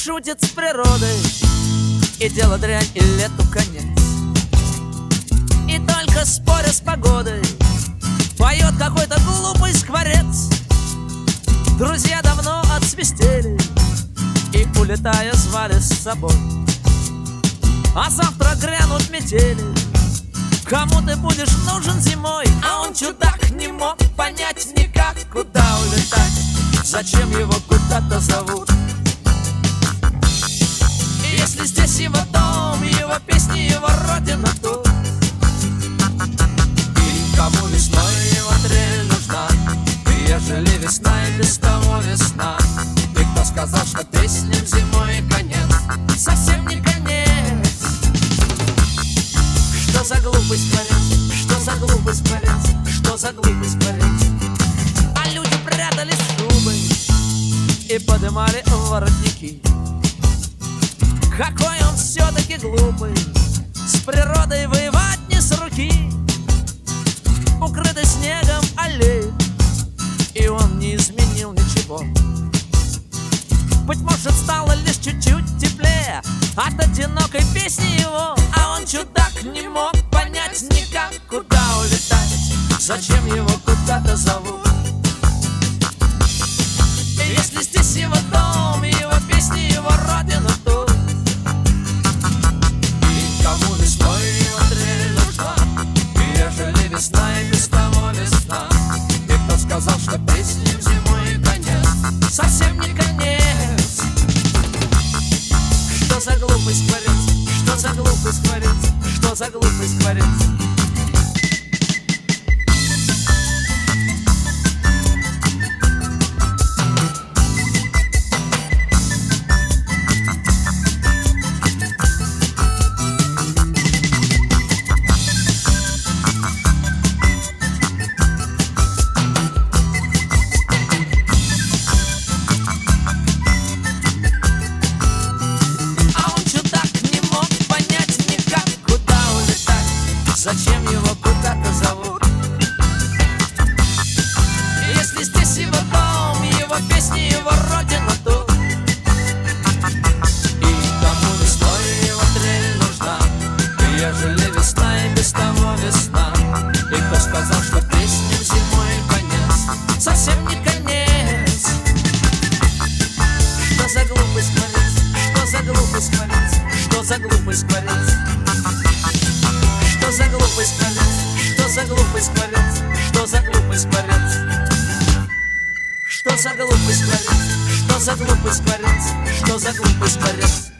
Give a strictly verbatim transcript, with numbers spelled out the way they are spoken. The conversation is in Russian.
шутит с природой, и дело дрянь, и лету конец. И только споря с погодой поет какой-то глупый скворец. Друзья давно отсвистели и, улетая, звали с собой. А завтра грянут метели. Кому ты будешь нужен зимой? А он, чудак, не мог понять никак, куда улетать, зачем его куда-то зовут. И если здесь его дом, его песни, его родина тут, и кому весной его трель нужна, и ежели весна и без того весна, и кто сказал, что песням зимой конец, совсем не конец. Что за глупость творец, что за глупость творец, что за глупость творец. А люди прятались в шубы и подымали воротники. Какой он все-таки глупый, с природой воевать не с руки. Укрытый снегом аллеи, и он не изменил ничего. Быть может, стало лишь чуть-чуть теплее от одинокой песни его. А он, чудак, не мог понять никак, куда улетать, зачем его куда-то зовут. И если здесь его дом, его песни, его родина тут, и кому весной его трель нужна, и ежели весна и без того весна, и кто сказал, что песням зимой конец, совсем не конец. Что за глупость творец, что за глупость творец, что за глупость творец. Зачем его куда-то зовут? Если здесь его дом, его песни, его родина тут, и кому весной его трель нужна, и ежели весна и без того весна, и кто сказал, что песням зимой конец, совсем не конец. Что за глупость творец, что за глупость творец, что за глупость творец. Что за глупость творец, что за глупость творец, что за глупость творец. Что за глупость творец, что за глупость творец, что за глупость творец.